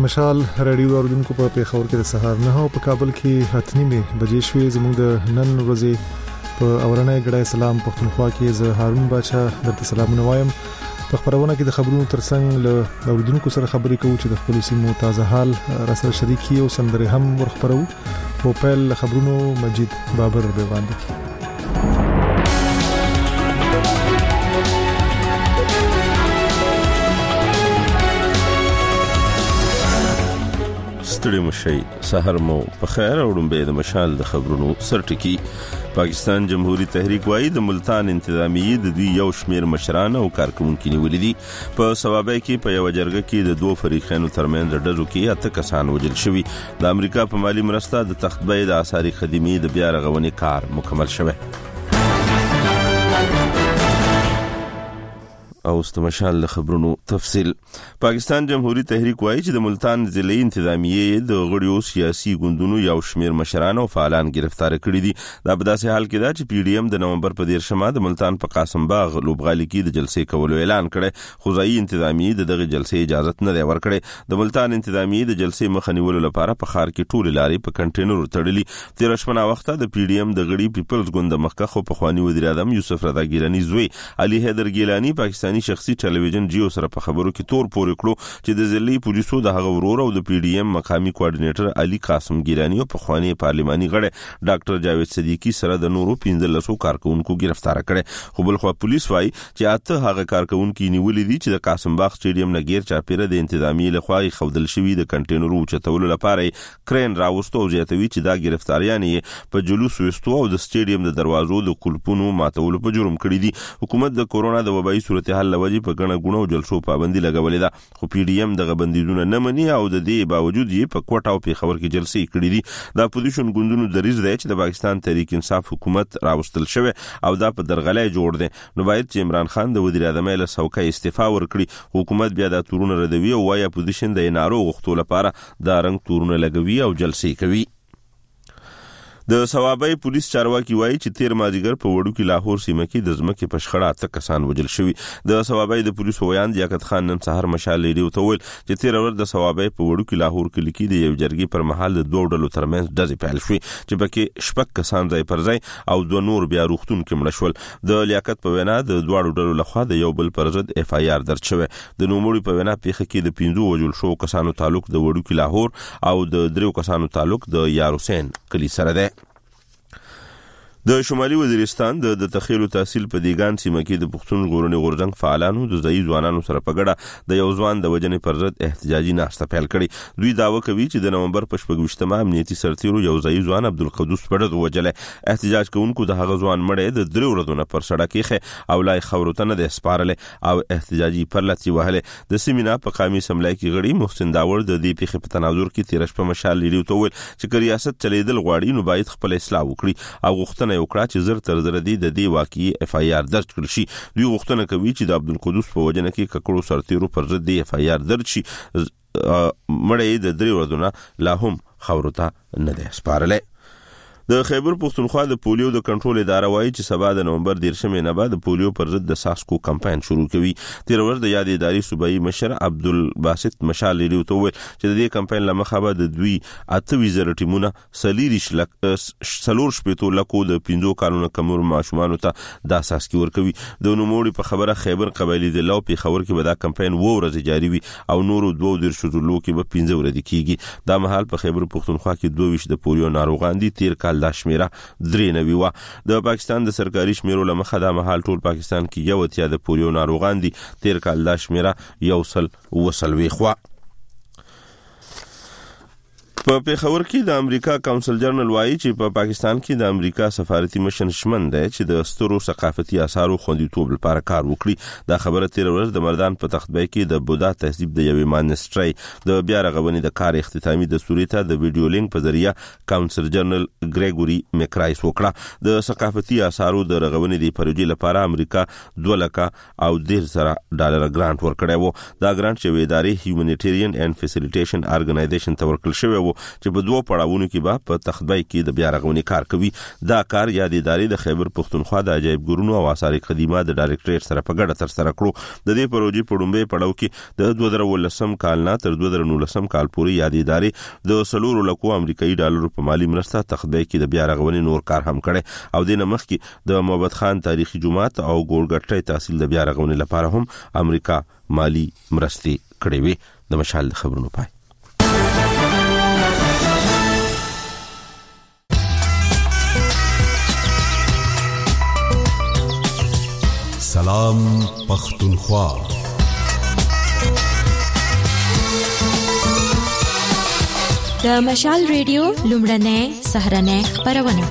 مشال رادیو اوردونکو په پیښور کې د سهار 9 او په کابل کې 8:30 بجې شوې. زموږ د نن ورځې په اورنۍ غړای سلام پښتونخوا کې زه هارون بچا درته سلامونه وایم. په خبرونه کې د خبرونو ترڅنګ له اوردونکو سره خبرې کوو چې د خپل سیمو تازه حال راسره شریکي او سندره هم ورخبرو. په پیل خبرونو مجید بابر به وړاندې ستړي مشي سحر مو په خیر اوړم به د مشال د خبرونو سرټکی. پاکستان جمهوریت تحریک وايي د ملتان انتظامیه د دوی یو شمیر مشران او کارکونکو نیولې دي. په سوابای کې په یو جرګه کې د دوه فریقونو ترمنځ ډزو کې 8 کسان وژل شوي. د امریکا په مالی مرسته د تختبې د آثاري خدمي د بیا رغونې کار مکمل شوی. او استمشال د خبرونو تفصیل. پاکستان جمهوریت تحریک وايي چې د ملتان ضلعي انتظامیه د غړیو سیاسي ګوندونو یو شمیر مشران او فعالان گرفتار کړي دي. دا په داسې حال کې ده چې پی ډی ایم د نومبر په 13 د ملتان په قاسم باغ لوبغالي کې د جلسې کولو اعلان کړي، خو ځایي انتظامیه دغه جلسې اجازه نه دی ورکړي. د ملتان انتظامیه د جلسې مخنیولو لپاره په خار کې ټول لارې په کنټینر تړلي. 13 شپه وخت د پی ډی ایم د غړي پیپلز ګوند مخکخ په خواني وزیر اعظم یوسف رضا ګیلانی زوی علي حیدر ګیلانی پاکستان شخصي ټلویزیون جیو سره په خبرو کې تور پورې کړو چې د ضلعي پولیسو د هغه ورور او د پی ډی ایم مقامي کوارډینیټر علي قاسم ګیلانی او په خواني پارلماني غړي ډاکټر جاوید صدیقی سره د نورو 15 کارکونکو گرفتار کړي. خو بل خو پولیس وايي چې اته هغه کارکونکو نیولې دي چې د قاسم باغ سټیډیم نه غیر چاپیره د انتظامیه لخوا خودل شوی د کنټینرو چتولو لپاره کرین راوستو او زیاتوي چې دا گرفتاریان په جلوس وستو او د سټیډیم د دروازو د کلپونو ماتولو په جرم کړی دي. حکومت د کورونا د وبایي صورتحال لوجه په غنه غونو جلسو پابندي لګولې ده، خو پی ډی ایم دغه بندیزونه نه مني او د دې باوجود یې په کوټه او په خبر کې جلسې کړې دي. دا اپوزیشن ګوندونو دریځ دی چې د پاکستان تحریک انصاف حکومت راوستل شوی او دا په درغلې جوړ دی. نو باید چې عمران خان د وزیر اعظم له څوکۍ استعفا ورکړي. حکومت بیا د تورونه ردوي او وايي اپوزیشن د نارو غوښتلو لپاره دا رنګ تورونه لګوي او جلسې کوي. د سوابای پولیس چارواکي وایي چې 13 مازیګر په وړو کې لاهور سیمه کې د ځمکې په شخړه 8 کسان وژل شوي. د سوابای د پولیسو ویان لیاقت خان نن سحر مشال لري او تول چې 13 ور د سوابای په وړو کې لاهور کې لیکي د یو جرګې پر مهال د دوه ډلو ترمنځ ډزې پیل شوې چې پکې شپږ کسان ځای پر ځای او دوه نور بیا روغتون کې مړ شول. د لیاقت په وینا د دوه ډلو لخوا د یو بل پر ضد اف ای آر درج شوی. د نوموړي په وینا پیښه کې د 15 وژل شو کسانو تعلق د وړو کې لاهور او د 3 کسانو تعلق د یار حسین کلی سره ده. د شمالي وزیرستان د تخیل تحصیل په دیګان سیمه کې د پښتون ژغورنې غورځنګ فعالانو د ځایي ځوانانو سره په ګډه د یو ځوان د وجنې پر ضد احتجاجي ناشته پیل کړي. دوی دعوه کوي چې د نومبر په 28 امنیتي سرتیرو یو ځایي ځوان عبدالقدوس پړد وجلې. احتجاج کوونکو د هغه ځوان مړی د 3 ورځو نه پر سړک کې او لای خبرونه د سپارلې او احتجاجي پرلتي وهله. د سیمینا په قومي سملای کې غړي محسن داور د دې پیښې په تناظر کې 13 په مشال لري او ول چې ریاست چلیدل غواړي نو باید خپل اصلاح وکړي او غوښتنه یو کړه چې زر تر زر دي د دې واقعي اف ای آر درج کړي شي. دوی غوښتنه کوي چې د عبدالقدوس په وجنه کې ککړو سرتیرو پر ضد دی اف ای آر درج شي. مړی د 3 ورځو نه لا هم خبرته نه ده سپارلې. د خیبر پښتونخوا د پولیو د کنټرول اداره وايي چې سبا د نومبر 13 نه بعد د پولیو پر ضد د ساسکو کمپاین شروع کوي. 13 ورځ د یاد اداري صوبایي مشر عبدالباسط مشال لري او چې د دې کمپاین لمخه به د دوی 8 ټیمونه سلور شپېتو لکو د 15 کالونو کمر ماشومان ته د ساسکي ورکوي. د نوموړي په خبره خیبر قبایلی د لو په خبر کې به دا کمپاین و ورځ جاری وي او نورو 2 شذلو کې به 15 ورځې کیږي. دا مهال په خیبر پښتونخوا کې 22 د پولیو ناروغان دي. 13 کال دا شمیره 93 و. د پاکستان د سرکاري شمیرو لمخه دا مهال ټول پاکستان کې یو اتیا د پولیو ناروغان دي. 13 کال دا شمیره 100 خوا. په پیښور کې د امریکا کونسل جنرال وايي چې په پاکستان کې د امریکا سفارتي مشن شمن دی چې د سترو ثقافتي آثارو خوندیتوب لپاره کار وکړي. دا خبره 13 ورځ د مردان په تختبای کې د بودا تهذیب د یوې مانستري د بیا رغونې د کار اختتامي دستور ته د ویډیو لینک په ذریعہ کونسل جنرال ګریګوري میکرایس وکړه. د ثقافتي آثارو د رغونې د پروژې لپاره امریکا 2 لک او $10,000 ګرانټ ورکړی و. دا ګرانټ چې ادارې هیومانیټیرین اینڈ فیسیلیټیشن ارګنایزیشن ته ورکړل شوی و شوی چې په دوه پړاوونو کې به په تخبای کې د بیا رغونې کار کوي. دا کار یا د ادارې د خیبر پښتونخوا د عجایب ګورونو او آثار قدیمه د ډایریکټریټ سره په ګډه ترسره کړو. د دې پروژې په لومړي پړاو کې د 2019 کال نه تر 2019 کال پورې یا د ادارې د 4 لک امریکایي ډالرو په مالی مرسته تخبای کې د بیا رغونې نور کار هم کړي او د نمخ کې د محمد خان تاریخي جومات او ګورګټي تحصیل د بیا رغونې لپاره هم امریکا مالی مرستې کړې وي. د مشال خبرونو پای. سلام پختونخوا. د مشال ریډیو لومړنۍ سهرنۍ خبرونه.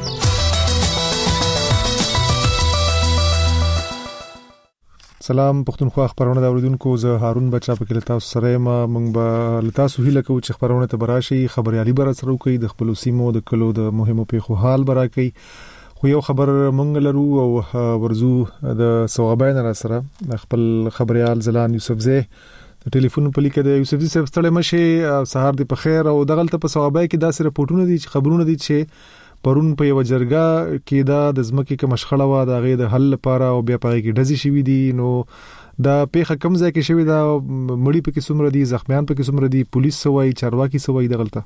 سلام پختونخوا خبرونه د اوریدونکو زه هارون بچا په کله تاسو سره ما مونږ به لتاسو هیله کوو چې خبرونه ته براشي خبريالي بر سره کوي د خپل سیمو د کلو د مهمو پیښو حال برا کوي. خو یو خبر مونږ لرو او ورزو د ثوابین را سره خپل خبريال زلان یوسفزی د ټلیفون په لیکه د یوسفزی صاحب ستړي مشه سهار دی په خیر او دغلت په ثوابای کې داسې رپورټونه دي چې خبرونه دي چې پرون په یو جرګه کې دا د زمکه کې مشخړه وا د غي د حل لپاره او بیا پای کې ډزې شوې دي. نو دا پیخه کم ځای کې شوې دا مړی په کې څومره دي زخمیان په کې څومره دي پولیس سوای چارواکي سوای دغلت.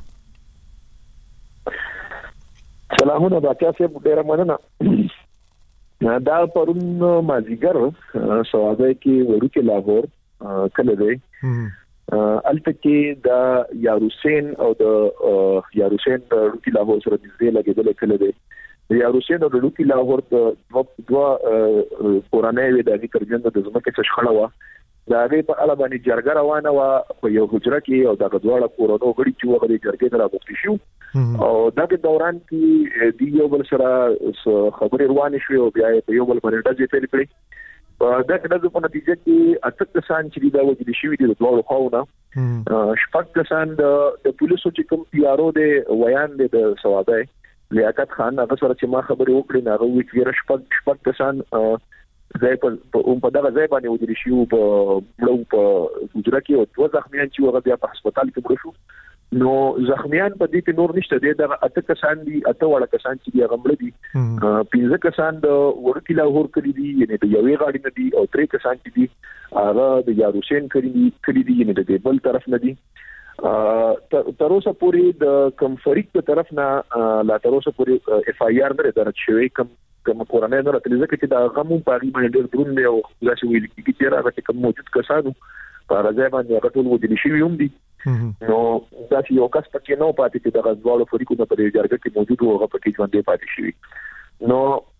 سلامونه باچا صاحب ډیر مننه. دا پرون مازیګر سوادای کې ورکه لاهور کله دی الته کې دا یاروسین او د یاروسین د ورکه لاهور سره نږدې لګیدل کله دی. یاروسین او د ورکه لاهور د دوه قرانه وی د ذکرجن د زمکه شخړه وا دا غي په اړه باندې جرګه روانه وا په یو حجره کې او د غدواړه کورونو غړي چې وغړي جرګې ته راغوښتي شو او دغه دوران کې دی یو بل سره خبرې روانې شوې او بیا په یو بل باندې ډزې پیل کړې. دا کله په نتیجه کې اته کسان چې دا وځي شوې دي د دوه خواونه شپږ کسان د پولیسو چې کوم پیارو د ویان د سوادای لیاقت خان هغه سره چې ما خبرې وکړې نه غوښتي چې شپږ کسان ځای په دغه ځای باندې وځي شو په مړو په ګجرا کې او دوه زخمیان چې هغه بیا په هسپتال کې مړ شو. نو زخمیان په دې کې نور نشته دي دغه اته کسان دي اته وړ کسان چې هغه مړ دي 15 کسان د ورکی لاهور کړي دي یعنی د یوې غاړي نه دي او 3 کسان چې دي هغه د یاروسین کړي دي یعنی د بل طرف نه دي. تر اوسه پورې د کمفریک په طرف نه لا تر اوسه پورې اف آی آر نه درج شوی کوم قرانه نه راځي چې دا غمو پاغي باندې ډېر درون دی او داسې ویل کېږي چې راغلی کوم موجود کسانو په راځي باندې هغه ټول وځي شي هم دي. نو دا چې یو کس پکې نو پاتې چې د غزوالو فریقونو په جرګه کې موجود او هغه پکې ژوندې پاتې شي. نو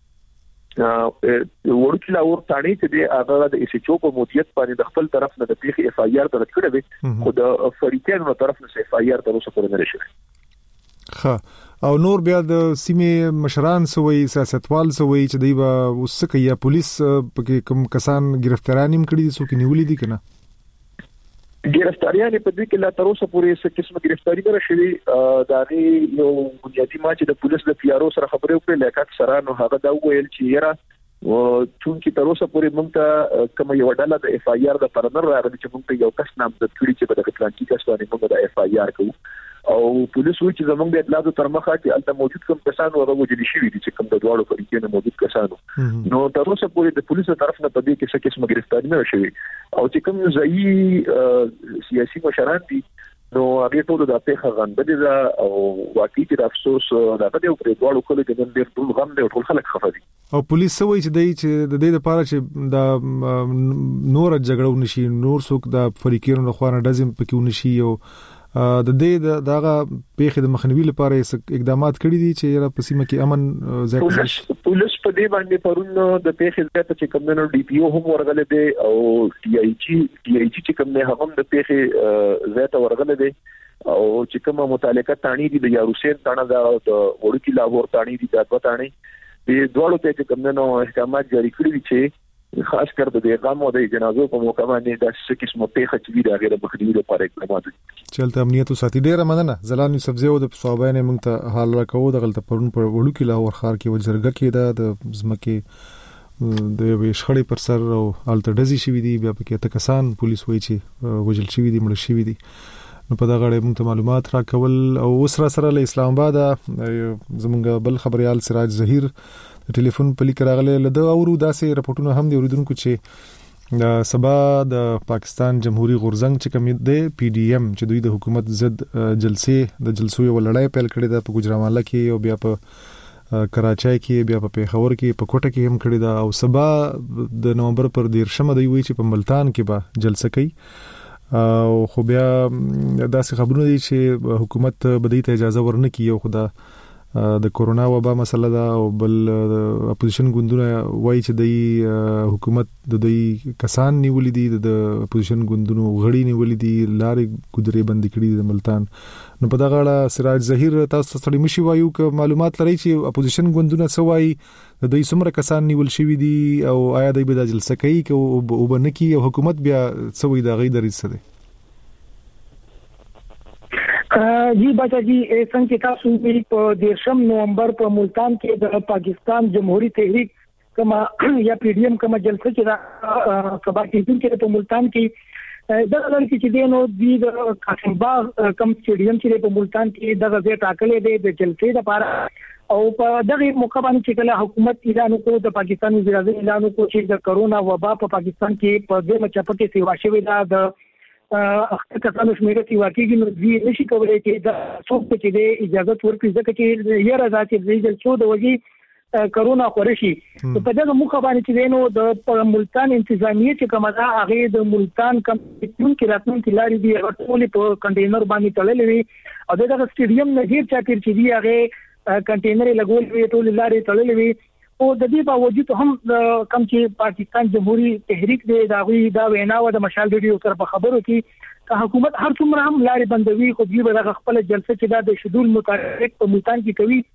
ورکه لاور تانی چې د هغه د ایس ایچ او په موجودیت باندې د خپل طرف نه د پیخي اف آی آر درج کړی دی خو د فریقونو طرف نه اف آی آر تر اوسه پورې نه شوی. او نور بیا د سیمې مشران سوي سیاستوال سوي چې دی با وسکه یا پولیس پکې کوم کسان گرفتارانیم کړي دي سو کې نیولې دي کنه گرفتاریان په دې کې لا تر اوسه پورې څه قسمه گرفتاری نه شوی. دا غي یو بنیادی ما چې د پولیس د پیارو سره خبرې وکړې لیاقت سره نو هغه دا ویل چې یاره چونکی تر اوسه پورې موږ ته کوم یو ډله د اف آی آر د پرنر راغلی چې موږ ته یو کس نامزد کړي چې په دغه پلان کې کس باندې موږ د اف آی آر کوو او پولیس وایي چې زموږ د اطلاعاتو تر مخه چې البته موجود کوم کسانو هغه وجلي شوی دي چې کوم د دواړو فریقونو موجود کسانو نو تر اوسه پورې د پولیسو طرف نه په دې کې څه قسمه گرفتاری نه شوی او چې کوم ځایي سیاسي مشران دي نو هغه ټول د پیښه غندل او واقعي چې افسوس راغلی او پرې دواړو کله د ډېر ټول غم دی او ټول خلک خفه دي او پولیس وایي چې د دې لپاره چې د نور جګړه ونشي نور څوک د فریقونو لخوا نه ډزم پکې ونشي او د دې دغه پیښې د مخنیوي لپاره اقدامات کړي دي چې په سیمه کې امن ځای پولیس په دې باندې پرون د پیښې ځای ته کومنو ډي پی او هم ورغله دي او ټي آی جی چې کوم نه هم د پیښې ځای ته ورغله دي او چې کومه متعلقه تانی دي د یاروسین تانه د وړکی لاهور تانی دي د وطانی د دوړو ته کومنو احکامات جاری کړی دي چې خاص کر د غم او د جنازو په موقع باندې د څه قسمه پیښه چې د غیر مخنیوي لپاره اقدامات چلته امنیت او ساتي ډیره مننه زلان یوسفزی او د صوبانه موږ ته حال راکو د غلطه پرون پر وړو کې لاهور خار کې وجرګه کې د زمکه د وشخړې پر سر او الته ډزي شوې دي بیا پکې ته کسان پولیس وایي چې وجل شوې دي مړ شوې دي نو په دغه اړه موږ معلومات راکول او اوس را سره له اسلام آباد زمونږ بل خبريال سراج ظهیر ټلیفون په لیک راغله لده اورو داسې رپورټونه هم دی اوریدونکو چې سبا د پاکستان جمهوریت غورزنګ چې کوم دی پی ډی ایم چې دوی د حکومت ضد جلسو یو لړۍ پیل کړې ده په ګجراماله کې او بیا په کراچۍ کې بیا په پیښور کې په کوټه کې هم کړی دا او سبا د نومبر پر 13 دوی وی چې په ملتان کې به جلسه کوي او خو بیا داسې خبرونه دي چې حکومت بدی ته اجازه ورنکړي او خدا د کورونا وبا مسله دا او بل اپوزیشن ګوندونه وایي چې د حکومت د دوی کسان نیولې دي د اپوزیشن ګوندونو غړي نیولې دي لارې ګذرې بند کړي د ملتان نو په دغه اړه سراج ظهیر تاسو سره مشي وایو ک معلومات لري چې اپوزیشن ګوندونه سوای د دوی څومره کسان نیول شوی دي او آیا دوی به د جلسه کوي او بنکي او حکومت بیا سوي د غي درې سره جی بچا جی څنګه تاسو په 13 نومبر په ملتان کې د پاکستان جمهوریت تحریک کما یا پی ډی ایم کما جلسه چې سبا کې په ملتان کې دغه لړ کې چې دینو د قاسم باغ کم سټیډیم چې په ملتان کې دغه ځای ټاکلې دی د جلسې لپاره او په دغه موقع باندې چې کله حکومت اعلان وکړ د پاکستان وزیر اعظم اعلان وکړ چې د کرونا وبا په پاکستان کې په دې مچپټي سیوا شوی دا د کسانو شمیره چې واقعي نو دوی نشي کولای چې د څوک چې د اجازه ورکړي ځکه چې یې راځي چې د څو د وږي کرونا خورشي په دغه موخه باندې چې نو د ملتان انتظامیه چې کومه دا هغه د ملتان کمیټون کې راتلونکي لاري دی ټول په کنټینر باندې تړلې وي او دغه سټیډیم نه هیڅ چا تیر چې دی هغه کنټینر لګول وي ټول لاري تړلې وي او د دې باوجود هم کم چې پاکستان جمهوریت تحریک دی دا وینا و د مشال ریډیو سره په خبرو کې حکومت هر څومره هم لارې بندوي خو دوی به د خپل جلسه چې د شډول مطابق په ملتان کې کوي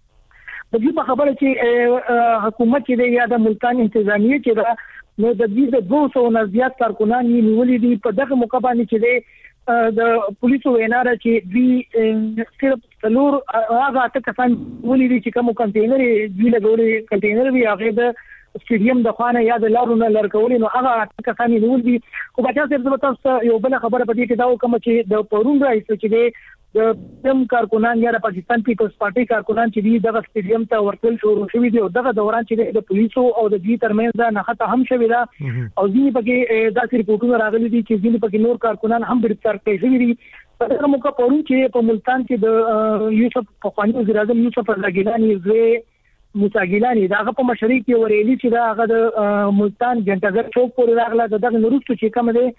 د دې په خبره چې حکومت چې یا د ملتان انتظامیه چې دا نو د دې د 200 نه زیات کارکونان نیولې دي په دغه موقع باندې چې د پولیسو وینا را چې دوی صرف څلور هغه کسان ولې دي چې کوم کنټینر دی لګولې کنټینر وی هغه د سټیډیم د خانه یا د لارو نه لړکولې نو هغه کسان نیول دي خو بچا صرف تاسو یو بل خبره پدې کې دا کوم چې د پرون راځي چې د تم کارکونان یا د پاکستان پیپلز پارټي کارکونان چې دی دغه سټیډیم ته ورتل شروع شوی دی او دغه دوران چې د پولیسو او د دې ترمنځ دا نه خطا هم شوی دا او ځینې پکې داسې ریپورتونه راغلي دي چې ځینې پکې نور کارکونان هم گرفتار کړي شوی دي په دغه موقع پرون چې په ملتان کې د یوسف پخوانی وزیر اعظم یوسف زاګیلانی زوی موساګیلانی داغه په مشرۍ کې وریلي چې دا هغه د ملتان جنټګر چوک پورې راغله دغه نورستو چې کوم دی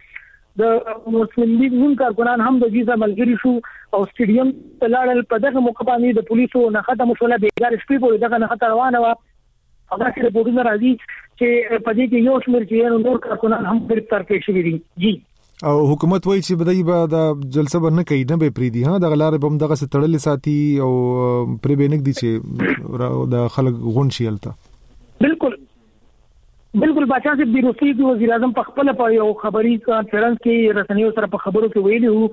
د مسلم لیگ نون کارکونان هم د ویزا ملګری شو او سټیډیم تلاړل په دغه موقع باندې د پولیسو نه ختم شوله بیګار شپې پورې دغه نه ختم روانه و هغه چې رپورټونه راځي چې په دې کې یو شمېر چې نور کارکونان هم گرفتار کړي شوي دي جی او حکومت وایي چې بدای به د جلسه باندې کوي نه به پریدي ها د غلار بم دغه ستړل ساتي او پرې بینک دي چې د خلک غون شیلته بالکل بچا چې د روسي د وزیر اعظم په خپل په یو خبري کانفرنس کې رسنیو سره په خبرو کې ویلي وو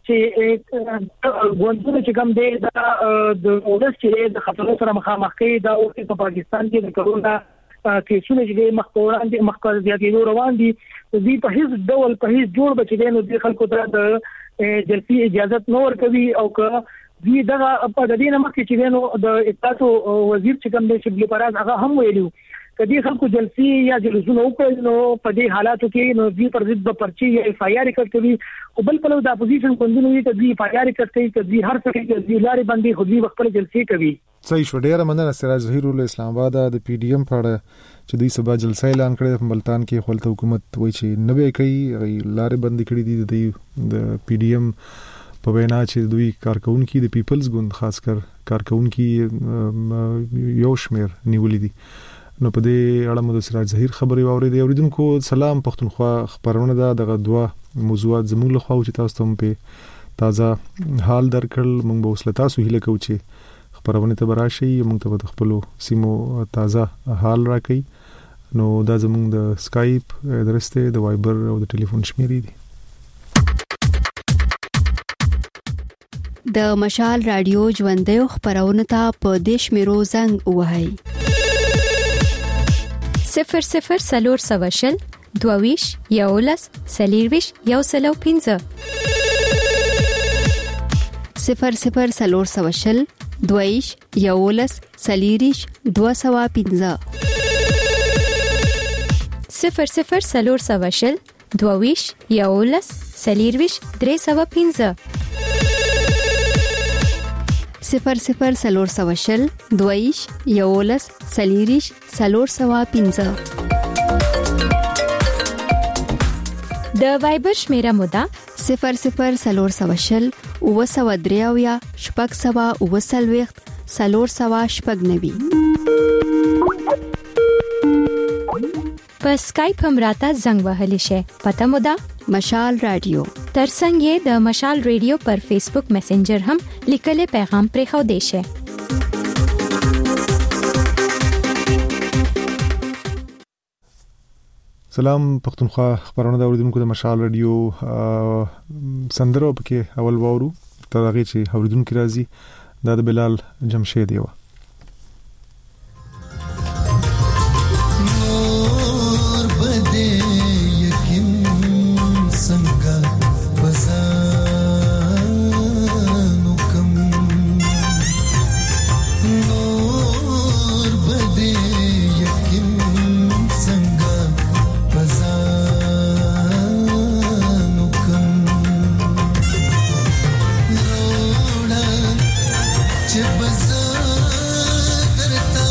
چې غونډه چې کوم دی د اورس چې د خطر سره مخامخ کې دا او په پاکستان کې د کرونا کیسونه چې مخکې زیاتېدو روان دي دوی په هیڅ ډول په هیڅ جوړ بچی نه د خلکو ته د جلسې اجازه نور کوي او که دوی دغه په د دې مخکې چې نو د اطلاعاتو وزیر چې کوم دی شبلی پراز هغه هم ویلو کدي خلکو جلسې یا جلسونه وکړي نو په دې حالاتو کې نو دوی پر ضد به پرچي یا اف آی آر کوي او بل په د اپوزیشن کوندونو کې دوی اف آی آر کوي چې هر څه کې دوی لارې باندې خو دوی خپل جلسې کوي صحیح شو ډیره مننه سراج ظهیر له اسلام آباد د پی ډی ایم په اړه چې دوی سبا جلسه اعلان کړې په ملتان کې خپل حکومت وایي چې نه به کوي لارې بند کړې دي د پی ډی ایم په وینا چې دوی کارکونکو د پیپلز ګوند خاص کر کارکونکو یو شمیر نیولې دي نو په دې اړه مو د سراج ظهیر خبرې واورېدې اوریدونکو سلام پښتونخوا خبرونه ده دغه دوا موضوعات زموږ له خوا چې تاسو ته په تازه حال درکړل موږ به اوس له تاسو هیله کوو چې خبرونه ته براشي موږ ته د خپل سیمو تازه حال راکړي نو دا زموږ د سکایپ ادرس ته د وایبر او د ټلیفون شمیرې دي د مشال رادیو ژوندۍ خبرونه ته په دیش میرو زنګ وهاي 00 سلور سواشل دوویش یولس سلیرویش یو سلو 15 00 22 11 40 215 00 22 11 40 315 00 22 11 40 315 د وایبر شمیره مودا 00 اوسودریاویا شپږ سوا اوسلويخت سلور سوا شپږ نوي په اسکایپ هم راته زنګ وهلی شي پته مودا مشال رادیو ترڅنګ د مشال رادیو پر فیسبوک میسنجر هم لیکل پیغام پرې خو دی شي سلام پښتونخوا خبرونه د اوریدونکو د مشال رادیو سندرو پکې اول وورو ترغه چې اوریدونکو راځي د بلال جمشید یو نور بده یقین څنګه بزانو کم نور بده یقین څنګه بزانو کم روړا چې بزادرتا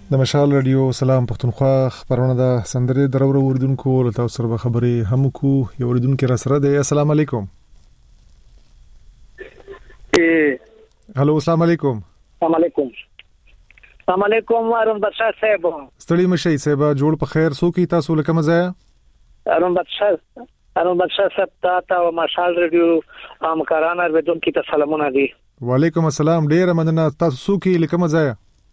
د مشال رادیو سلام پښتونخوا خبرونه د سندره درور وردونکو له تاسو سره خبرې هم کو یو وردونکو را سره دی. السلام علیکم. هلو السلام علیکم. السلام علیکم. السلام علیکم ارون بادشاہ صاحب. ستړي مشي صاحب جوړ په خیر سو کی تاسو لکه مزه. ارون بادشاہ صاحب تا مشال رادیو همکاران اوریدونکو ته سلامونه دي. وعلیکم السلام. ډیر مننه تاسو سو کی لکه مزه.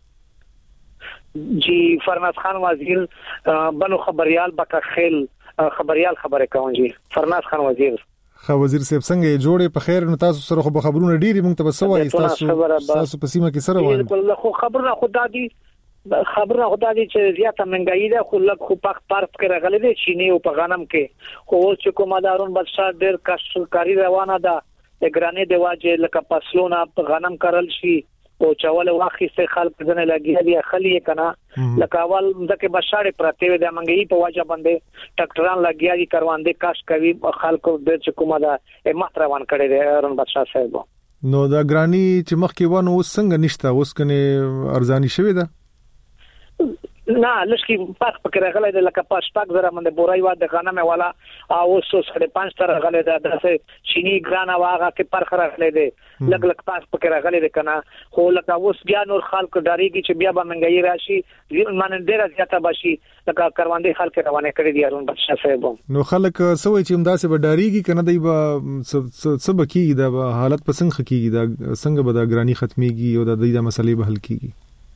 جی فرناز خان وزیر بنو خبريال بکا خیل خبريال خبره کوم جی فرناز خان وزیر. خو وزیر صاحب څنګه جوړې په خیر نو تاسو سره خو خبرونه ډېری مونږ ته بسوي تاسو په سیمه کې سره وایي. بالکل خو خبرونه خدای دي چې زیاته منګایی ده خو لږ خو پاک پارت کې راغلي دي چینی او په غنم کې خو چې کومدارون بادشاہ ډېر کاري روانه ده د ګرانې د واجه لکه فصلونه په غنم کرل شي او چاول واخیسته خلک ځنه لګیا دي خلی کنا لکه اول ځکه بشاړې پرته وي د منګي په واجه باندې ټاکټران لګیا دي کاروانده کاش کوي خلکو د چکوما دا مات روان کړي دي ارون بادشاہ صاحب. نو دا ګرانی چې مخکې ونه اوس څنګه نشته اوس کنه ارزانی شوی ده نه لشکي پاک پکې راغلی د لکه پاک زره باندې بورای و د غنم والا او 5.5 تر غلې ده د چینی ګران واغه کې پرخ راغلی دی لګ لګ پاک پکې راغلی دی کنه خو لکه اوس بیا نور خلک ډاریږي چې بیا به منګي راشي من ډیر زیاته بشي لکه کاروانده خلک روانه کړی دي ارون بادشاہ صاحب. نو خلک سوي چې امداسه به ډاریږي کنه دی به سب کیږي د حالت پسند خکېږي دا څنګه به دا ګرانی ختميږي او د دې مسلې به حل کیږي.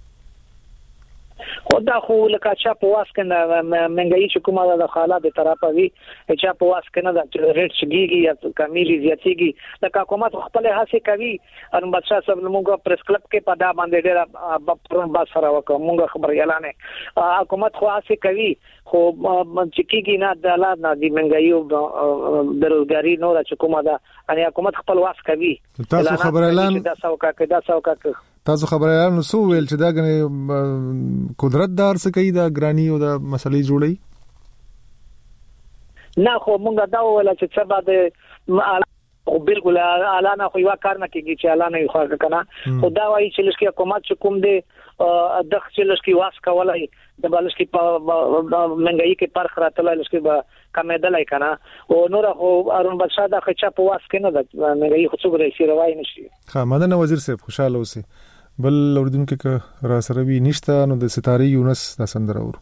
خدا خو لکه چا په واس کنه منګي چې کومه د حالات طرفه وي چا په واس کنه د ریټ شګيږي یا کمیلي زیاتېږي لکه حکومت خپل هڅه کوي ان بادشاہ صاحب موږ پریس کلب کې پدا باندې ډېر پرون با سره وکړو موږ خبر اعلان حکومت خو هڅه کوي خو چې کېږي نه د حالات نه دی منګي او بیروزګاری نو چې کومه دا ان حکومت خپل واس کوي. تاسو خبر اعلان تاسو خبر اعلان نو ویل چې دا غنه قدرت دار څه کوي دا ګرانی او دا مسلې جوړي نه خو مونږ دا ویل چې څه بعد او بالکل اعلان خو یو کار نه کیږي چې اعلان یې خو کنه خدا وايي چې لشکې حکومت چې کوم دی د خلک واس کولای د بالشکې په منګي کې پرخ راتلای لشکې به کمېدلای کنه او نور خو ارون بادشاہ دا خچا په واس کې نه د منګي خو څوګري شي روای نشي. ها مدنه وزیر صاحب خوشاله اوسئ بل اوردونکو کې را سره وی نشته نو د ستاره یونس د سندره ورو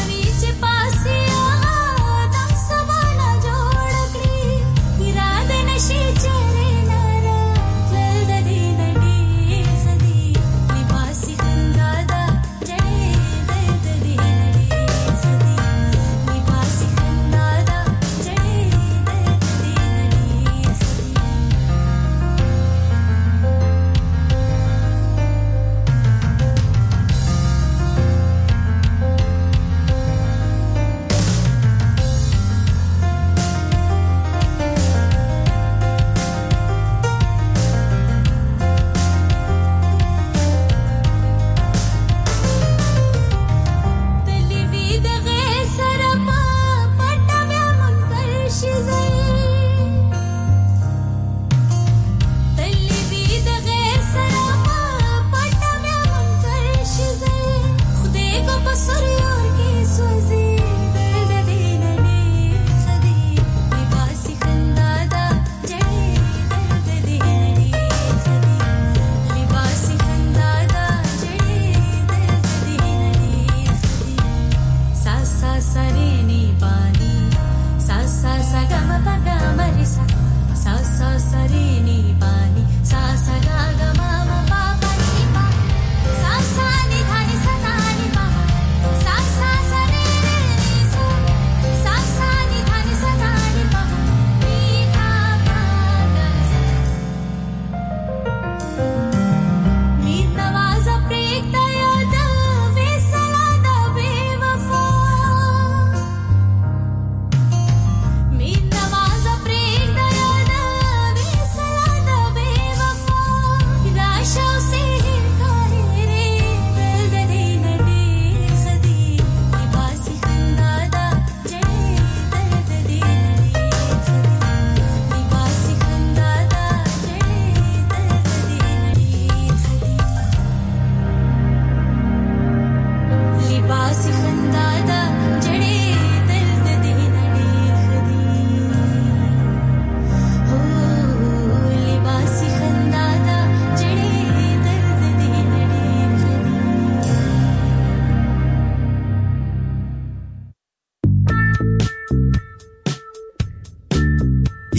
पासे आगा दम समाना जोड़ करी इरादे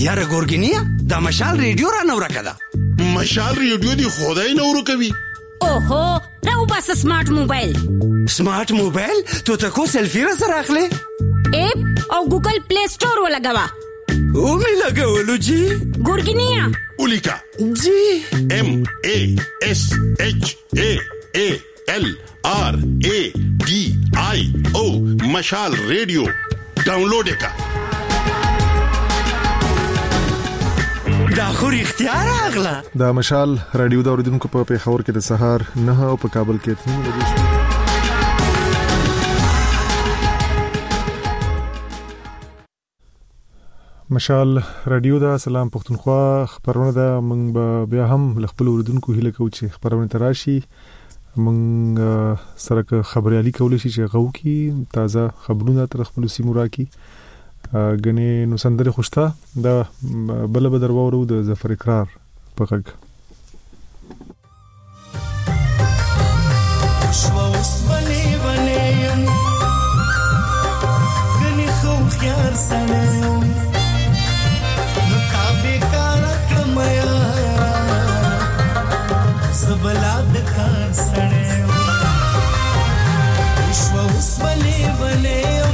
یاره ګورګینیا دا مشال ریډیو را نو راکدا مشال ریډیو دی خدای نو ورکوي اوهو راو بس سمارټ موبایل تو تکو سیلفی را سره اخلي اپ او ګوګل پلی سٹور ولګوا او می لګولو جی ګورګینیا اولیکا جی MASHALRADIO مشال ریډیو ډاونلوډ کا دا خو اختیار اغلا دا مشال رادیو دا اوریدونکو په پیښور کې د سهار 9 او په کابل کې 3 بجې مشال رادیو دا سلام پښتونخوا خبرونه دا موږ بیا هم خپل اوریدونکو هیله کوو چې خبرونه تراشي موږ سره خبريالي کول شي چې غو کی تازه خبرونه تر خپل سیمو راکی غني نو سندره خوشتا دا بل بدر وورو د ظفر اقرار پغږ شوس بلې بلې يم غني خو خيار سره نو تابې کار کمیا زبلاد کار سره شوس بلې بلې يم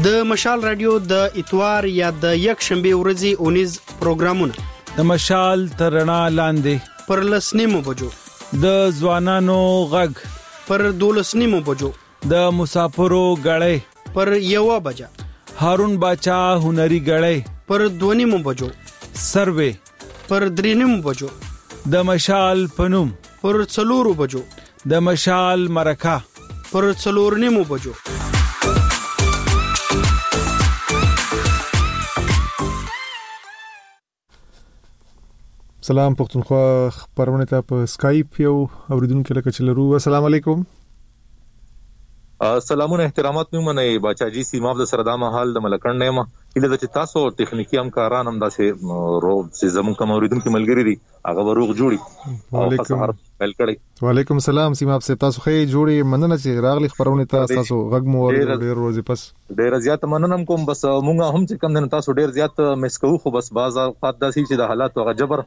د مشال رادیو د اتوار یا د یک شنبه ورځې اونیز پروګرامونه د مشال ترنا لاندې پر لسنیمو بجو د ځوانانو غږ پر 12 بجو د مسافرو غړې پر 1 بجا هارون باچا هنري غړې پر 2 بجو سروې پر 3 بجو د مشال پنوم پر 4 بجو د مشال مرکه پر 4 بجو سلام پښتونخوا خبرونه ته په اسکایپ یو اوریدونکو لکه چلرو. السلام علیکم. سلامونه احترامات نو منئ بچاجي سیماب د سردامه حال د ملکن نیمه اله د تاسو ټکنیکی همکاران هم داسې رو چې زمون کوم اوریدونکو ملګری دي هغه وروغ جوړي. وعلیکم السلام سیماب صاحب تاسو خې جوړي مننه چې راغلی خبرونه تاسو غږ مو ډیر ورځې پس ډیر زیات مننه کوم بس مونږه هم چې کم نه تاسو ډیر زیات مسکو خو بس بازار خاط داسي چې د حالات او جبر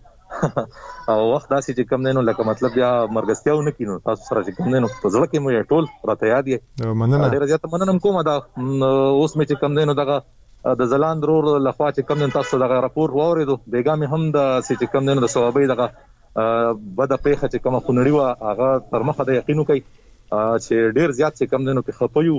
او وخت داسي چې کم نه نو لکه مطلب یا مرګستیاو نه کینو تاسو سره چې کم نه نو په ځل کې مو ټول راته یاد یې مننه ډیر زیات مننه کوم دا اوس مې چې کم نه نو دغه د زلاند رور لخوا چې کم نه تاسو دغه راپور واوریدو بیګامي هم د چې کم نه د ثوابي دغه بده پیخه چې کوم خنړی وا هغه تر مخه د یقینو کوي چې ډیر زیات چې کم نه نو کې خپيو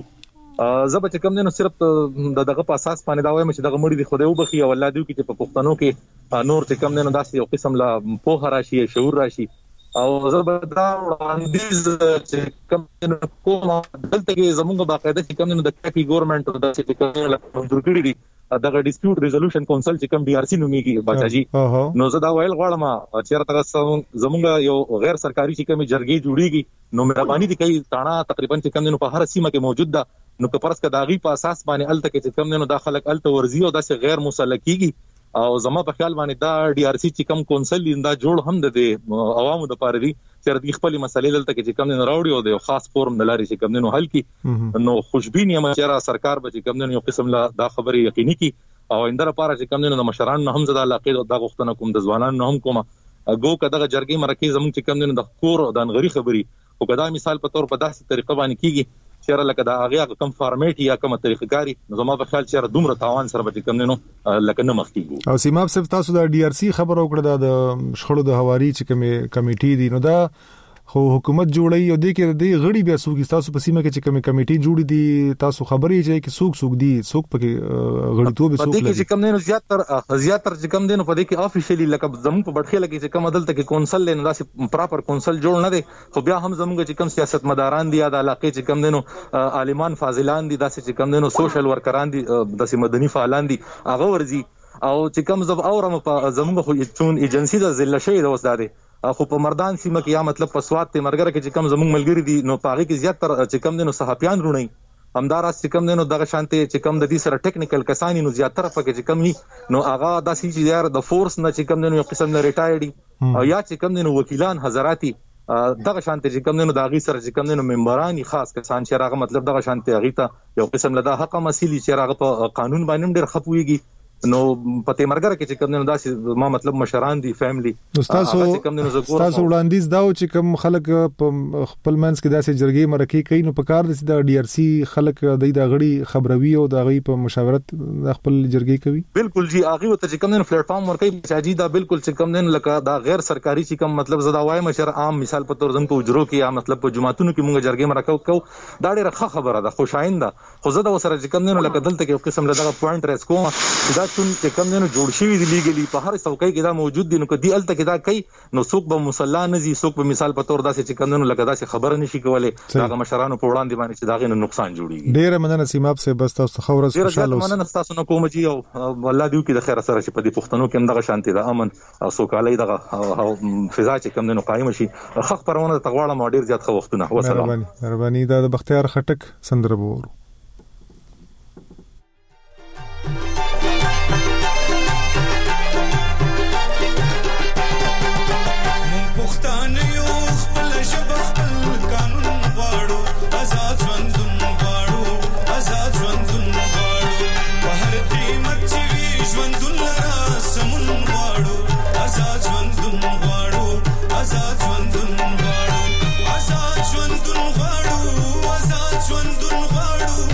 زبر چې کم نه نو صرف دغه په اساس باندې دا وایم چې دغه مړي دی خدای وبخي او الله دې کې په پښتنو کې نور چې کم نه نو داسې یو قسم لا په راشي شعور راشي او زبر دا وړاندیز چې کم نه کومه دلته کې زموږ باقاعده چې کم نه د کاپی ګورنمنت د چې کم نه منظور کړی دي دغه ډیسپیوټ ریزولوشن کونسل چې کوم ډي ار سي نوميږي بچاجي نو زه دا ویل غواړم چې تاسو زموږ یو غیر سرکاري چې کوم جرګې جوړیږي نو مهرباني دي کوي تاڼه تقریبا چې کم نه په هر سیمه کې موجود ده نو که پرس کا داغي په اساس باندې الته کې چې کم نه داخلك الته ورزي او داسې غیر مسلکیږي او زما په خیال باندې دا ډي ار سي چې کوم کونسل لیندا جوړ هم د عوامو د پاره دي چې د خپل مسلې دلته کې چې کم نه راوړي او د خاص فورم د لاري چې کم نه حل کی نو خوشبینی مچرا سرکار به چې کم نه یو قسم لا دا خبره یقیني کی او اندر لپاره چې کم نه د مشران نه هم زده علاقه د غوښتنه کوم د ځوانان نه هم کومه اګو کداغه جرګي مرکه زموږ چې کم نه د کور د انغری خبري او کدا مثال په تور په داسې طریقه باندې کیږي چې لکه دا هغه کم فارمیټ یا کومه طریقه کاری نو زما په خیال چې دومره تاوان سره به کم نه لکه نه مخکیږي. او سیماب صاحب تاسو د ډي ار سي خبر او کړه د شخړو د حواري چې کمیټي دي نو دا خو حکومت جوړي او د کې د غړي بیا سوق تاسو په سیمه کې چې کوم کمیټي جوړي دي تاسو خبرې چې کې سوق دي سوق پکې غړیتوب سوق لري چې کوم نه زیاتر چې کوم دینو په دې کې افیشلی لکه زموږ په بټخه لګي چې کوم عدالت کې کونسل نه داسې پراپر کونسل جوړ نه دي خو بیا هم زموږ چې کوم سیاست مداران دي د علاقې چې کوم دینو عالمان فاضلان دي داسې چې کوم دینو سوشل ورکران دي داسې مدني فعالان دي هغه ورزي او چې کوم زب اورم په زموږ خو چون ایجنسی د ضلع شي د وسداري خو په مردان سیمه کې یا مطلب په سواد ته مرګره کې چې کم زموږ ملګری دي نو پاغي کې زیات تر چې کم دینو صحافیان رونی همدارس چې کم دینو دغه شانتي چې کم د دې سره ټیکنیکل کسانی نو زیات تر پکې چې کم ني نو هغه داسې چې یار د فورس نه چې کم دینو یو قسم نه ریټایرډ او یا چې کم دینو وکیلان حضراتي دغه شانتي چې کم دینو داغي سره چې کم دینو ممبرانی خاص کسان چې هغه مطلب دغه شانتي هغه ته یو قسم لدا حق مسئله چې هغه په قانون باندې ډېر خپويږي نو پته مرګره کې چې کوم نه داسې ما مطلب مشران دي فیملی تاسو وړاندیز داو چې کوم خلک په خپل منځ کې داسې جرګې مرکې کوي نو په کار د ډي ار سي خلک د غړي خبروي او د غړي په مشاورت د خپل جرګې کوي بالکل جی هغه ته چې کوم نه پلیټ فارم ورکوي چې دا بالکل چې کوم نه لکه دا غیر سرکاري چې کوم مطلب زدا وای مشر عام مثال په تور زم په اجرو کې یا مطلب په جماعتونو کې مونږ جرګې مرکو کو دا ډیره ښه خبره ده خوشاینده خو زدا وسره چې کوم نه لکه دلته کې قسم لدغه پوینټ ریس کوم دا چې کوم نه جوړ شوی دی لیګلی په هر څوکۍ کې دا موجود دي نو کدی الته کې دا کوي نو څوک به مصلا نه زی څوک به مثال په تور داسې چې کندنو لکه داسې خبره نشي کولای دا مشرانو په وړاندې باندې چې داغه نقصان جوړیږي. ډیره مننه سیماب صاحب بس تاسو خبره خوشاله اوسئ. مننه تاسو نو کوم جی او الله دې کې د خیر سره چې په دې پښتنو کې دغه شانتي د امن او سوکالۍ دغه فضا چې کندنو قائم شي خخ پرونه تغواړه مو ډیر زیات خو وختونه وسلام. مهرباني دا د بختیار خټک سندره وورو. ژوندون غواړو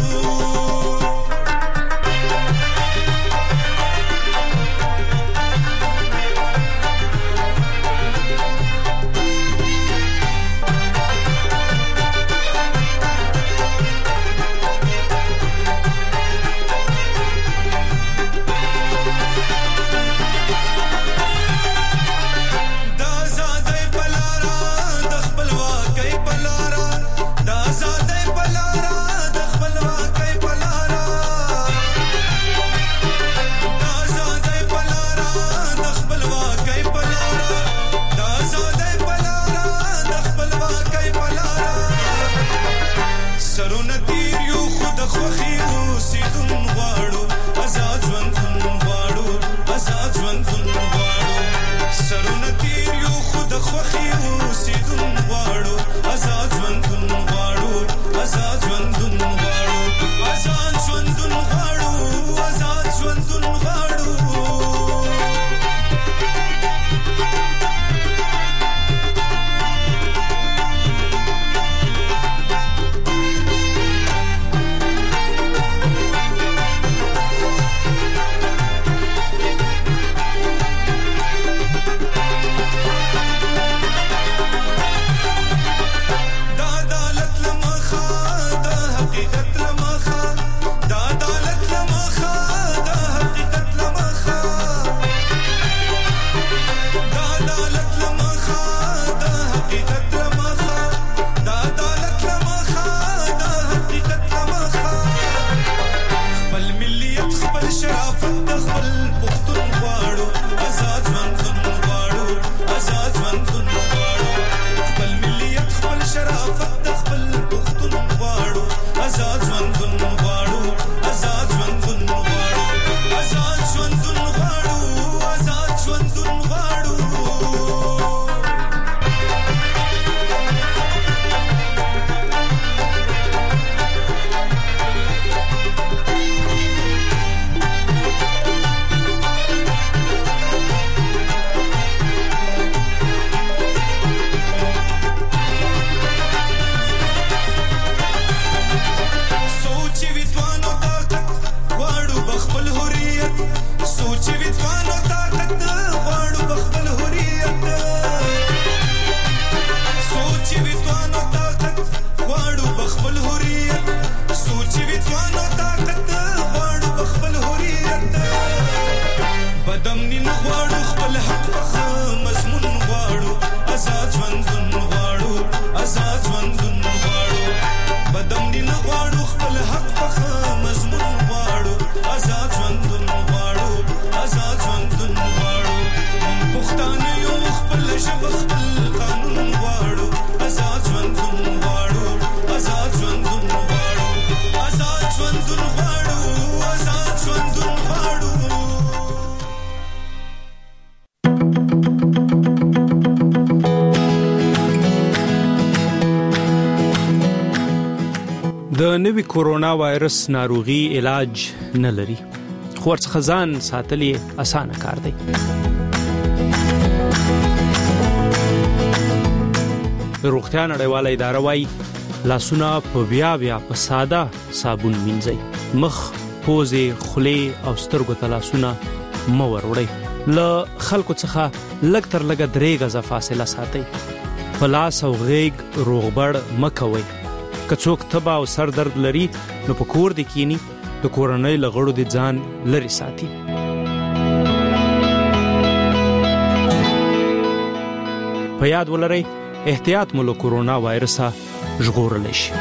سرونه تیر یو خود خوخي اوسیدون غواړو آزاد ژوندون غواړو آزاد ژوندون غواړو سرونه تیر یو خود خوخي اوسیدون غواړو آزاد ژوندون غواړو آزاد ژوندون غواړو آزاد ژوندون غواړو آزاد ژوندون غواړو د نوي کورونا وایرس ناروغي علاج نه لري خو ورڅخه ځان ساتل یې اسانه کار دی. روغتیا نړیواله اداره وايي لاسونه په بیا په ساده صابون مینځئ. مخ، پوزې، خولې او سترګو ته لاسونه مه وروړئ. له خلکو څخه لږ تر لږه 3 غزه فاصله ساتئ. په لاس او غیږ روغبړ مه کوئ. که څوک تبه او سر درد لري نو په کور دې کینی د کورنۍ له غړو دې ځان لري ساتي. په یاد ولرئ احتیاط مو له کورونا وایرسه ژغورلی شي.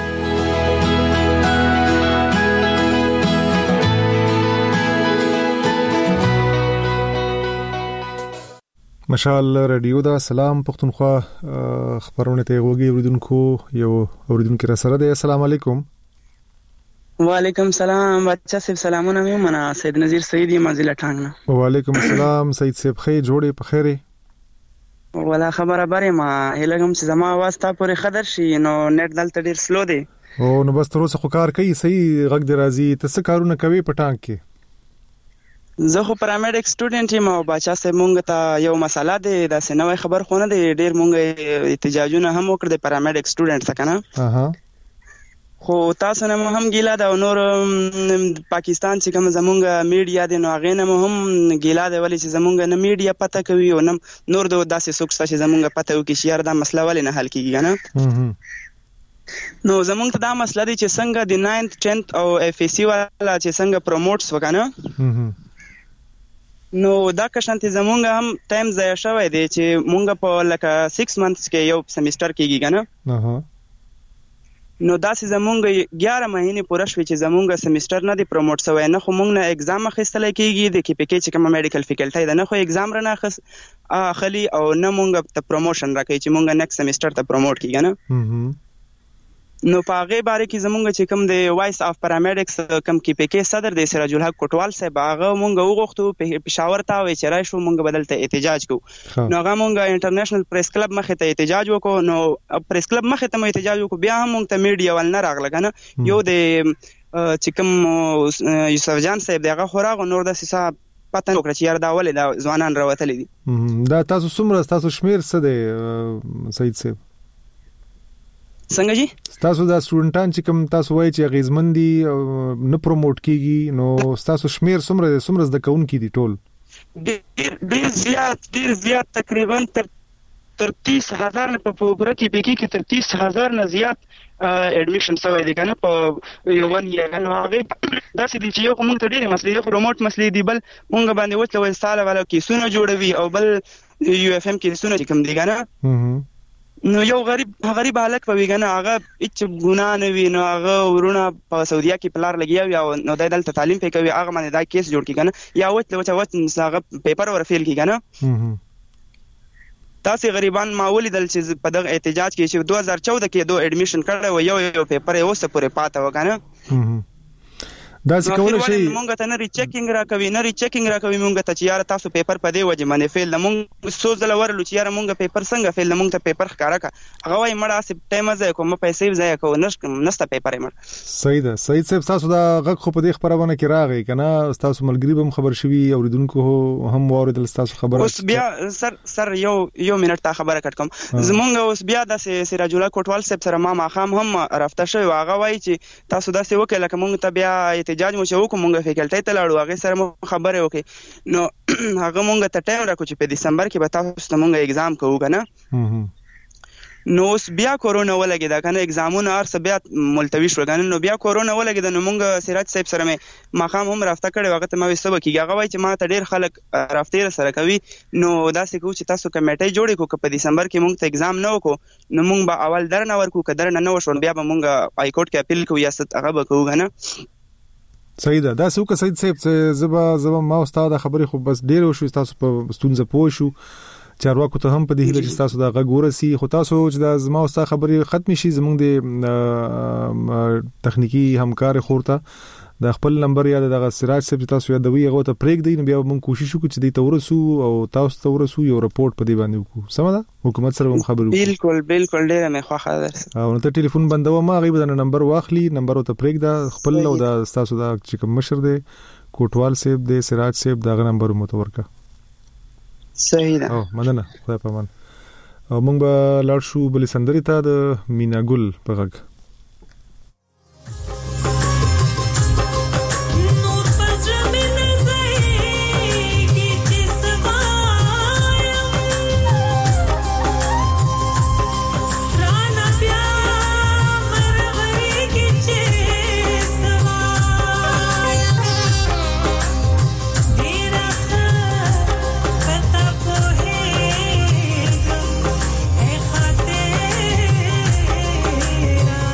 مشال رادیو دا سلام پښتونخوا خبرونه ته وګورئ اوریدونکو یو اوریدونکو را سره دی. السلام علیکم. وعلیکم السلام بچا صاحب سلامونه مې منا سید نذیر سیدی منزل ټانګ. وعلیکم السلام سید صاحب خیر جوړې په خیره ولا خبره بره ما هلګم چې زما आवाज تا پورې خبر شي نو نت دلته ډیر سلو دی. او نو بس تر اوسه خو کار کوي صحیح غږ دی راځي. ته څه کارونه کوي په ټانګ کې؟ زه خو پرامډیک سټوډنټ یم او بچا صاحب مونږ ته یو مسله دی دا سنوي خبر خو نه دی ډیر مونږ احتجاجونه هم وکړ د پرامډیک سټوډنټ څخه نه خو تاسو نه هم ګیلا دا نور پاکستان چې کوم زمونږ میډیا دی نو هغه نه هم ګیلا دی ولې چې زمونږ نه میډیا پته کوي او نه نور د داسې څوک چې زمونږ پته وکړي چې یار دا مسله ولې نه حل کیږي نه. نو زمونږ ته دا مسله دی چې څنګه د 9th 10th او اف ای سی والا چې څنګه پروموټس وکنه نو دا کشانت زمونږ هم ټایم ضایع شوی دی چې مونږ په لکه 6 months کې یو سیمستر کېږي کنه نو دا چې زمونږ 11 مهینې پوره شوي چې زمونږ سیمستر نه دی پروموټ شوی نه خو مونږ نه اگزام اخیستل کېږي د کې پکې چې کوم میډیکل فیکلټي ده نه خو اگزام رانه اخلي او نه مونږ ته پروموشن راکړي چې مونږ نیکسټ سیمستر ته پروموټ کیږي نه نو په هغه باره کې زمونږ چې کوم د وایس اف پارامډکس کوم کې پکې صدر د سراج الحق کوټوال صاحب هغه مونږ وغوښتو پېښور ته وای چې راشو مونږ بدلته احتجاج کو نو هغه مونږ انټرنیشنل پریس کلب مخې ته احتجاج وکړو نو پریس کلب مخې ته مو احتجاج وکړو بیا هم مونږ ته میډیا ول نه راغله کنه یو د چې کوم یوسف جان صاحب دغه خوراغ نور د سیسه پته نو کړ چې یار دا ولې دا ځوانان راوتلې دي دا تاسو څومره تاسو شمیر څه دی سید صاحب څنګه جی تاسو دا سټوډنټان چې کوم تاسو وایي چې غیزمندي نه پروموټ کیږي نو تاسو شمیر څومره د کون کی دي ټول ډیر زیات تقریبا تر 30,000 په پوره کې بکی کې تر 30,000 نه زیات اډمیشن شوی دی کنه په یو ون یې نو هغه دا چې یو کوم ته ډیره مسلې پروموټ مسلې دی بل مونږ باندې وڅ ول ساله والا کې سونه جوړوي او بل یو اف ام کې سونه کوم دی کنه نو یو غریب حالک په ویګنه هغه هیڅ ګناه نه وي نو هغه ورونه په سعودیا کې پلار لګیا وي نو دلته تعلیم پې کوي هغه باندې دا کیس جوړ کی کنه یا وڅ هغه پیپر ور فیل کی کنه تاسو غریبان ما ولیدل چې په دغه احتجاج کې چې 2014 کې دوه اډمیشن کړل و یو پیپر یې اوسه پورې پاته وکنه دا څه کول شي مونږ ته نه ریچیکینګ راکوي مونږ ته چې یار تاسو پیپر په دی وجه باندې فیل مونږ سوزل ورلو چې یار مونږ پیپر څنګه فیل مونږ ته پیپر ښکارا کا هغه وای مړه سپ ټایم ځای کوم پیسې ځای کو نشته پیپر مړ سید صاحب تاسو دا غږ خو په دې خبرونه کې راغی کنه تاسو ملګری هم خبر شوي اوریدونکو هم اوریدل تاسو خبره اوس بیا سر یو منټ تا خبره کټ کوم زمونږ اوس بیا د سراج الله کوټوال صاحب سره ما خام هم رافته شوی هغه وای چې تاسو دا څه وکړه لکه مونږ ته بیا احتجاج مو شو کوم مونږ فیکلټی ته لاړو هغه سره مو خبره وکړي نو هغه مونږ ته ټایم راکو چې په دسمبر کې به تاسو ته مونږ اگزام کوو کنه نو اوس بیا کورونا ولګیدا کنه اگزامونه ارسه بیا ملتوي شو کنه نو بیا کورونا ولګیدا نو مونږ سراج صاحب سره ما خام هم رافته کړي وخت ما وسو کیږي هغه وای چې ما ته ډیر خلک رافته سره کوي نو دا څه کو چې تاسو کمیټه جوړې کو په دسمبر کې مونږ ته اگزام نه وکړو نو مونږ به اول درنه ورکو کدر نه وشو بیا به مونږ های کورټ کې اپیل کوو یا ست هغه به کوو کنه صحیح ده دا څوک سید صاحب زبا ما استاد خبرې خو بس ډیر شو تاسو په ستونزه پوه شو چارواکو ته هم په دې هیله چې تاسو دا غږ ورسي خو تاسو چې دا زما استاد خبرې ختم شي زموږ د تخنیکی همکار خورته د خپل نمبر یا د سراج صاحب تاسو یادوي هغه ته پریک دی بیا موږ کوشش وکړو چې دې تورسو او تاسو تورسو یو رپورټ په دې باندې وکړو سم ده حکومت سره هم خبرو بالکل ډیره مې خوښه ده او نو ته ټلیفون بندو ما غیب د نمبر واخلي نمبر ته پریک دا خپل او د تاسو دا چې کوم مشر دی کوټوال صاحب دی سراج صاحب دا نمبر متورکا صحیح ده او مننه خدای پامان او موږ به لاړ شو بل سندري ته د مینا ګل په غږ Hey,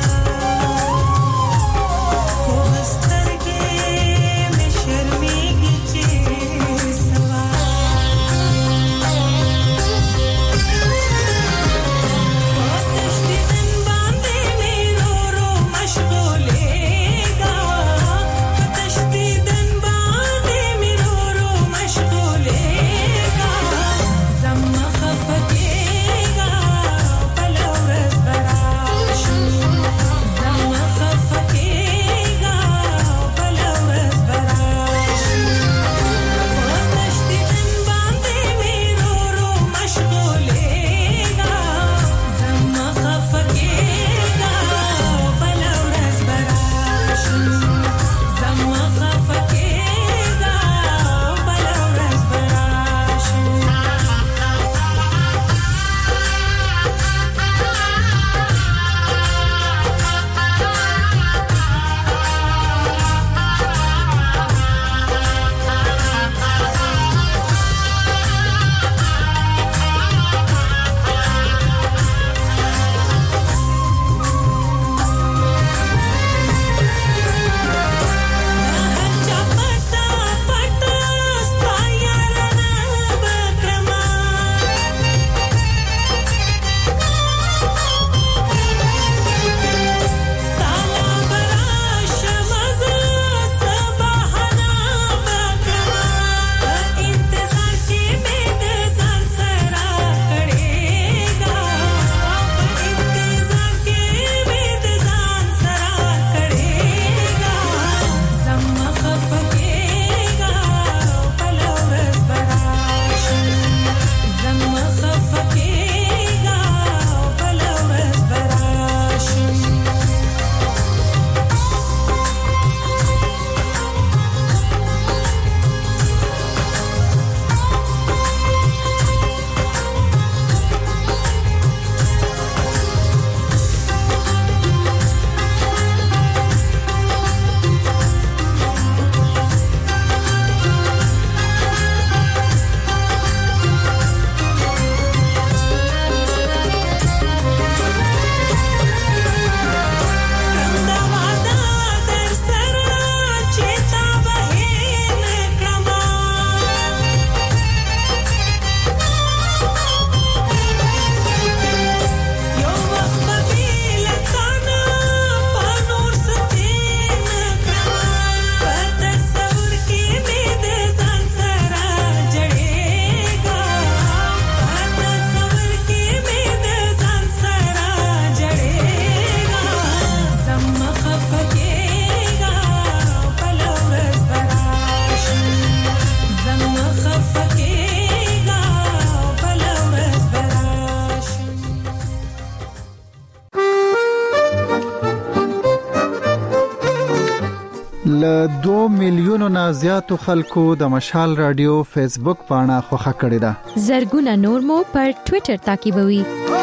ل 2 میلیونو نه زیاتو خلکو د مشال رادیو فیسبوک پاڼه خوښه کړې ده. زرګونه نور مو پر ټوئیټر تعقیبوي.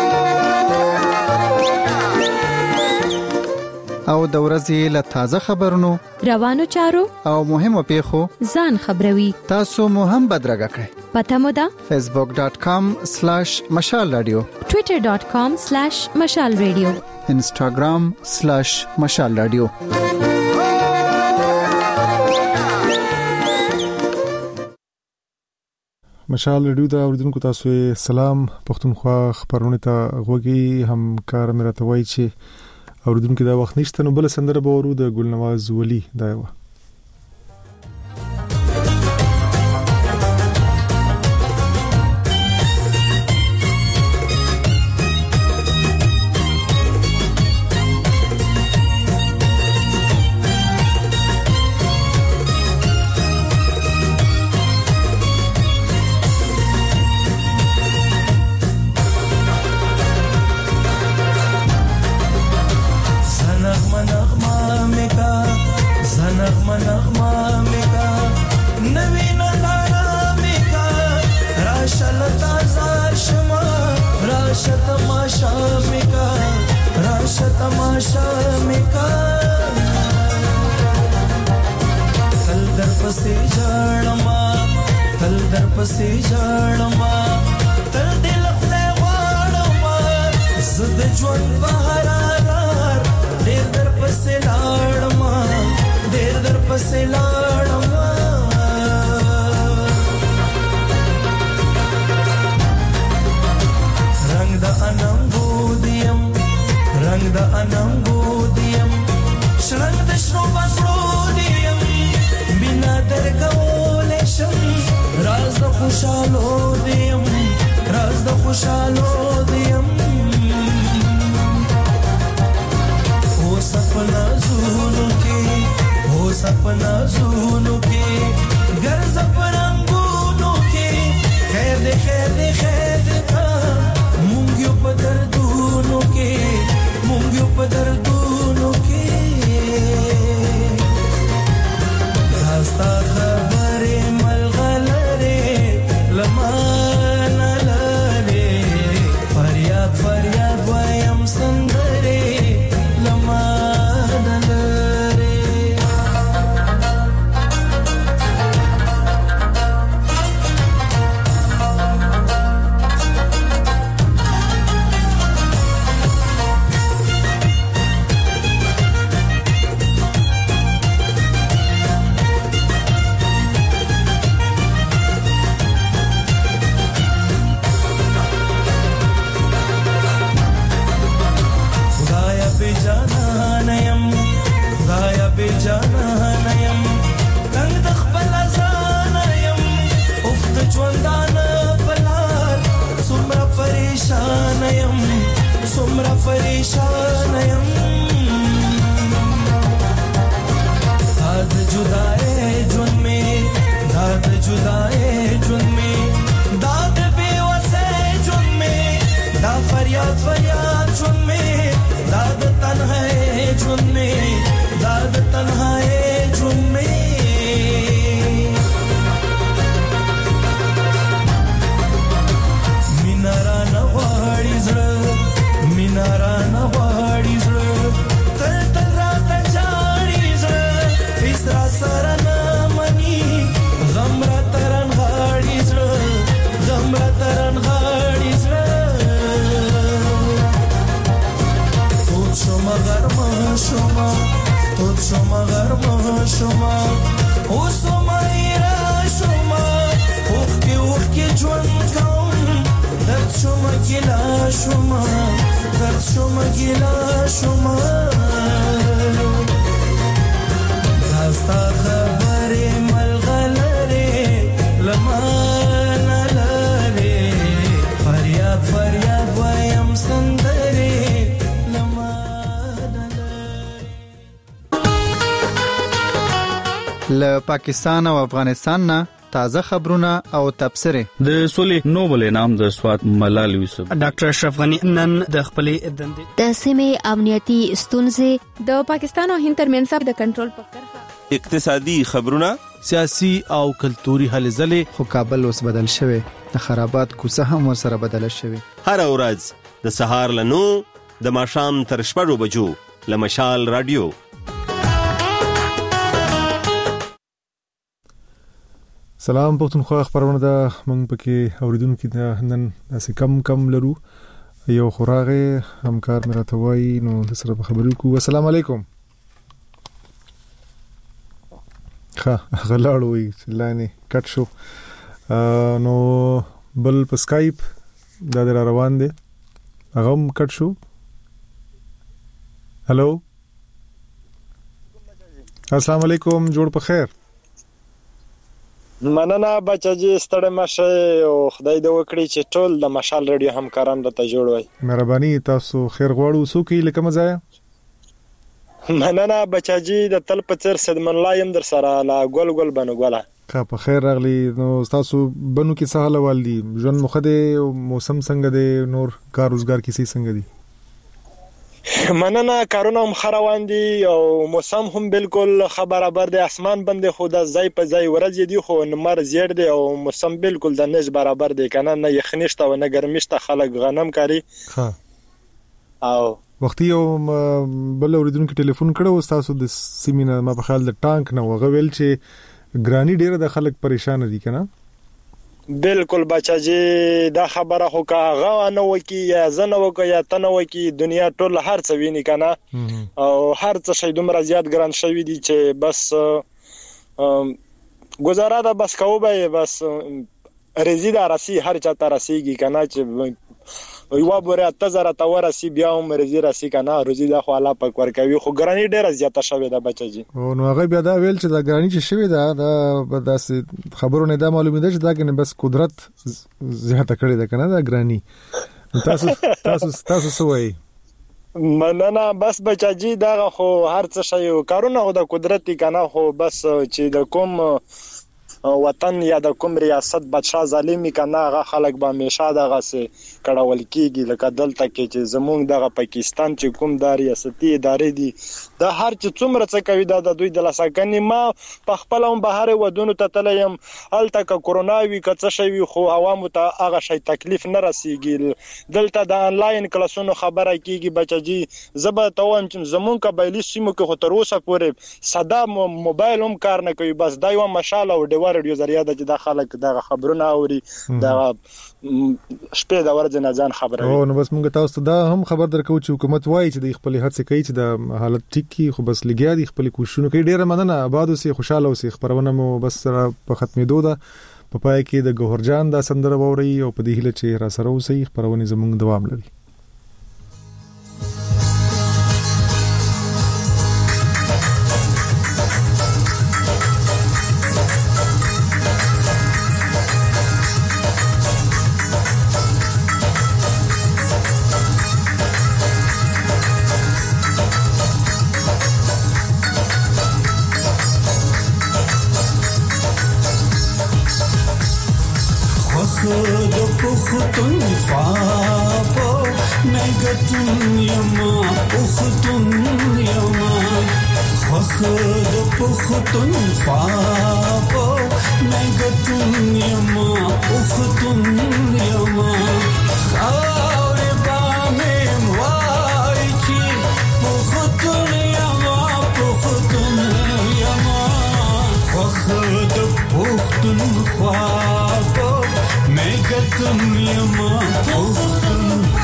او د ورځې له تازه خبرونو، روانو چارو او مهمو پیښو ځان خبروي. تاسو مو هم بدرګه کړئ. پته مو ده facebook.com/مشال رادیو، twitter.com/مشال رادیو، instagram/مشال رادیو. مشال رادیو دا اوریدونکو تاسو سلام. پښتونخوا خبرونه ته غوږی هم کار مې راته وایي چې اوریدونکو دا وخت نشته، نو بل سندره به ورو د ګلنواز ولی دا و. له پاکستان او افغانستان نه تازه خبرونه او تبصره. د سولې نوبل انعام د سوات ملال یوسف، ډاکټر اشرف غنی نن د خپلې دندې د سیمې امنیتي ستونزې، د پاکستان او هند ترمنځ د کنټرول په کرښه اقتصادي خبرونه، سیاسي او کلتوري هلې ځلې. خو کابل اوس بدل شوی، د خرابات کوڅه هم ورسره بدله شوی. هر ورځ د سهار له 9 د ماښام تر 6 بجو له مشال رادیو. سلام پښتونخوا خبرونه ده. موږ پکې اوریدونکو د نن داسې کم لرو. یو خوراغه همکار مې راته وایي نو د سره خبرې کوو. السلام علیکم. ښه غلاړو وي لاینه کټ شو. نو بل په سکایپ دا در روان دي هغه هم کټ شو. هالو السلام علیکم، جوړ په خیر. مننه بچاجي، ستړی مشه او خدای دې وکړي چې ټول د مشال رادیو همکاران راته جوړ وي. مهرباني، تاسو خیر غواړو. سو کې لکه مزایا. مننه بچاجي، د تل په څیر صدمن لایم در سره لا ګل بنو ګله. ښه په خیر راغلی. نو تاسو بنو کې سهاله والدي ژوند مخده او موسم څنګه دی، نور کار روزګار کې څنګه دی؟ مننه، کارونه هم خروان دي او موسم هم بالکل برابر دی. اسمان باندې خو د ځای په ځای ورځ دی، خو نمر زیړ دی او موسم بالکل د نش برابر دی. کنه نه یخنیشته او نه ګرمشته، خلک غنم کاری. ها او وختي یو بل اوریدونکو ټلیفون کړو تاسو د سیمینار ما په خیال د ټانک نه وغویل چې ګرانی ډیره د خلک پریشان دي کنه. بالکل بچاجي، دا خبره خو کاغه نه وکی یا زنه وکی یا تنه وکی، دنیا ټول هر څه ویني کنه او هر څه شي دومره زیات ګران شوی دي چې بس گزاره ده بس کوبه بس رزيد راسي هر چا ته راسيږي کنه چې یو بوره تزره تورسي بیا هم رزي راسي کنه روزي د خو الله پاک ورکوي، خو ګرانی ډیره زیاته شوی ده بچاجي. او نو هغه بیا دا ویل چې دا ګرانی چې شوی ده دا داسې خبرونه دا معلومه ده چې دا کنه بس قدرت زیاته کړی ده کنه دا ګرانی. تاسو سوې مننه بس بچاجي، دا خو هر څه شی کارونه او د قدرت کنه، خو بس چې د کوم وطن یا د کوم ریاست بادشاه ظالمي کنه هغه خلک به همیشه دغه سه کډول کیږي. لکه دلته کې چې زمونږ دغه پاکستان چې کوم د ریاستي ادارې دي د هر چې څومره څه کوي د دوی د لاسکنی. ما په خپل هم بهر ودونو ته تلم، الته ک کورونا وی ک څه شوی، خو عوامو ته هغه شی تکلیف نه رسیږي. دلته د انلاین کلاسونو خبره کیږي بچاجي. زبر ته وم چې زمونږ قبایلی سیمو کې خو تر اوسه پورې صدا موبایل هم کار نه کوي. بس دا یو مشال او ډیور رادیو ذریعہ د چې د خلک د خبرونه اوري د شپې د ورځې نه ځان خبره. او نو بس موږ تاسو ته دا هم خبر درکو چې حکومت وایي چې د خپل هڅه کوي چې د حالت ټیک کی، خو بس لګیا دي خپل کوششونه کوي. ډیره مننه، آباد اوسئ، خوشاله اوسئ. خبرونه مو بس په ختمېدو ده. په پای کې د ګوهرجان دا سندره ووري او په دې هیله چې را سره اوسئ خبرونه زموږ دوام لري. خود پختون خوابو نگتون یما پختون یما خود پختون خوابو نگتون یما پختون یما خاور بامم وای چی پختون یما پختون یما خود پختون خوابو نگتون یما پختون